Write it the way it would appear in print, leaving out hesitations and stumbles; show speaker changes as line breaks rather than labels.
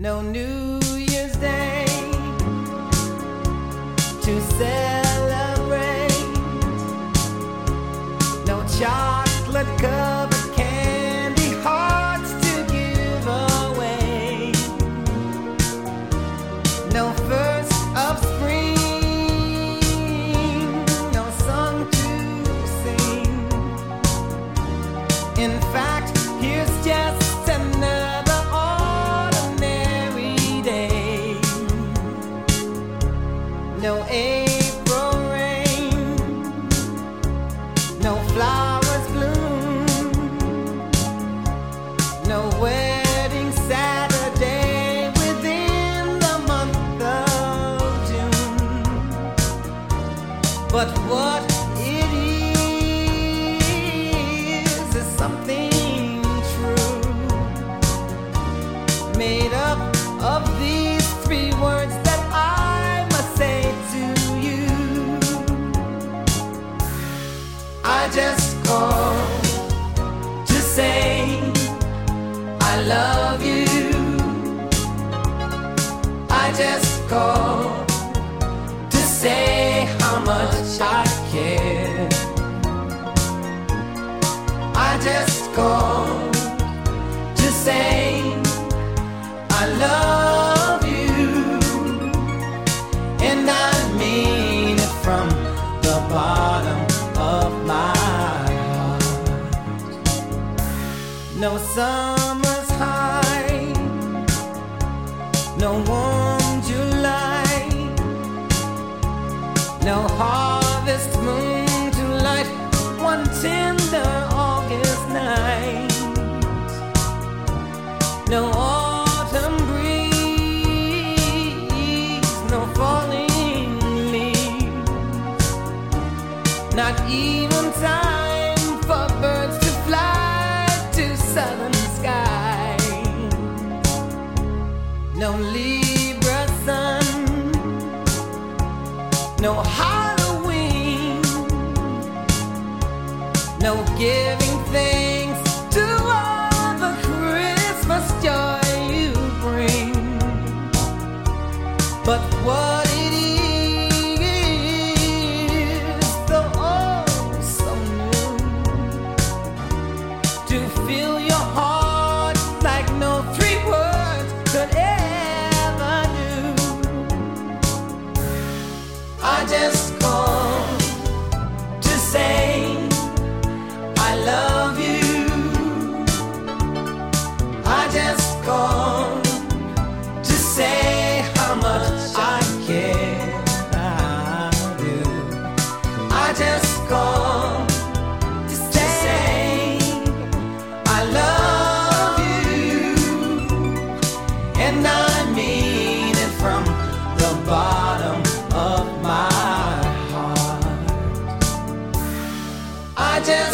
No New Year's Day to celebrate. No chocolate covered candy hearts to give away. No first of spring, no song to sing. In fact, here's just another ordinary day. No April rain, no flowers bloom, no wedding Saturday within the month of June. But what it is something true, made up of these three words that I must say to you. I just called to say I love you. I just called to say how much I care. I just called to say I love you, and I mean it from the bottom of my heart. No summer's high, no warm July, no harvest moon to light one tender August night. No autumn breeze, no falling leaves, not even time for birds to fly to southern skies. No Libra sun, no Halloween, no giving thanks to all the Christmas joy you bring. But what it is, though oh so new, to fill your heart like no three words could ever do. I just called to say I love you. I just called to say how much I care. I do. I just called to say I love you, and I mean it from the bottom of my heart. I just